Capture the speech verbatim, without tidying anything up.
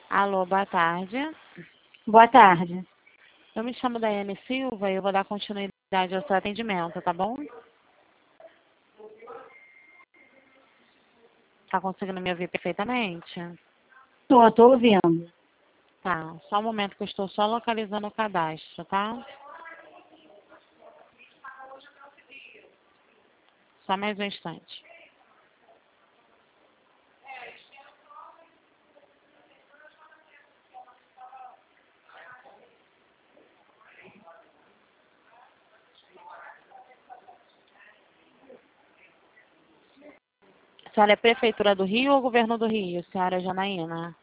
Alô, boa tarde. Boa tarde. Eu me chamo Daiane Silva e eu vou dar continuidade ao seu atendimento, tá bom? Tá conseguindo me ouvir perfeitamente? Tô, tô ouvindo. Tá, só um momento que eu estou só localizando o cadastro, tá? Só mais um instante. A senhora é Prefeitura do Rio ou Governo do Rio, senhora Janaína?